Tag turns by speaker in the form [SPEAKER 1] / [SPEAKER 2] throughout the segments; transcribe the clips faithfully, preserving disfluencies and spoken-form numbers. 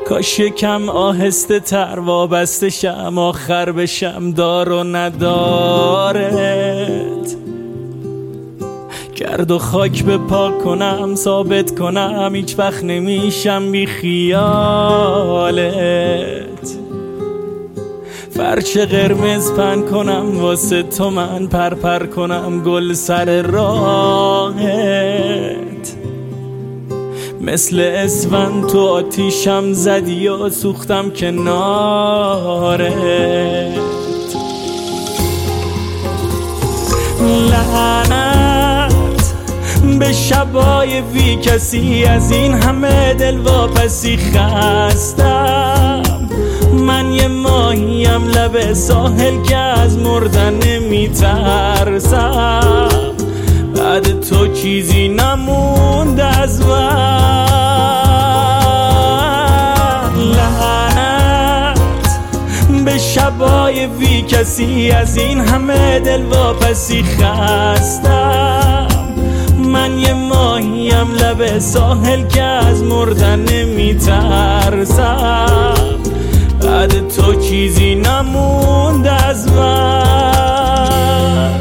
[SPEAKER 1] کاش یکم آهسته تر وابسته شم، آخر بشم دار و ندارت. گرد و خاک به پا کنم، ثابت کنم هیچ وقت نمیشم بی خیالت. فرش قرمز پن کنم واسه تو، من پر پر کنم گل سر راهت. مثل اسفند تو آتیشم زدی و سوختم کنارت. لعنت به شبای بی کسی، از این همه دل واپسی خستم. من یه ماهیم لب ساحل که از مردن نمیترسم. بعد تو چیزی نموند از من. لعنت به شبای بی کسی، از این همه دل واپسی خستم. من یه ماهیم لب ساحل که از مردن نمیترسم. بعد تو چیزی نموند از من.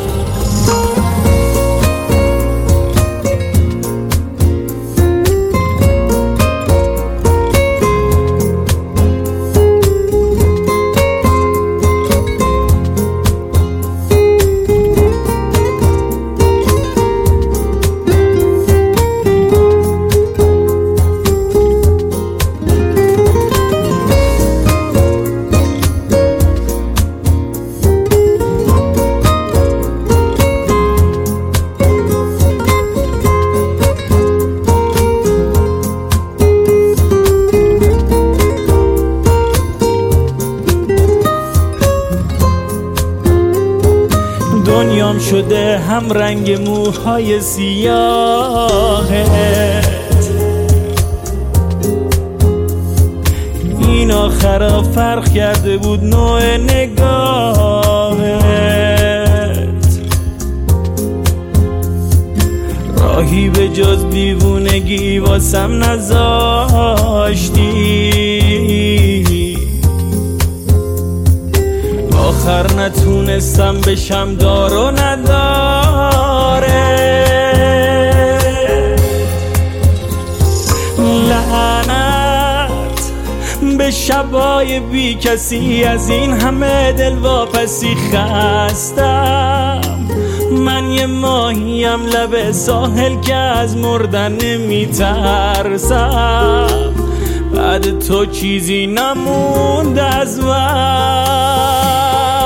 [SPEAKER 1] دنیام شده هم رنگ موهای سیاهت. این آخرا فرق کرده بود نوع نگاهت. راهی به جز دیوونگی واسم نذاشتی. آخر نتونستم بشم دار و نداره. لعنت به شبای بی کسی، از این همه دل واپسی خستم. من یه ماهیم لب ساحل که از مردن نمیترسم. بعد تو چیزی نموند از من.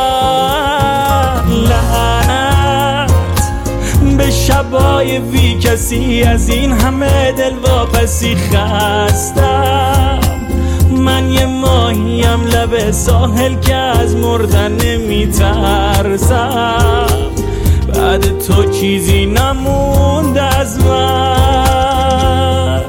[SPEAKER 1] لعنت به شبای بی کسی، از این همه دل واپسی خستم. من یه ماهیم لب ساحل که از مردن نمیترسم. بعد تو چیزی نموند از من.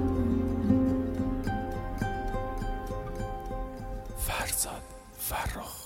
[SPEAKER 1] فرزاد فرخ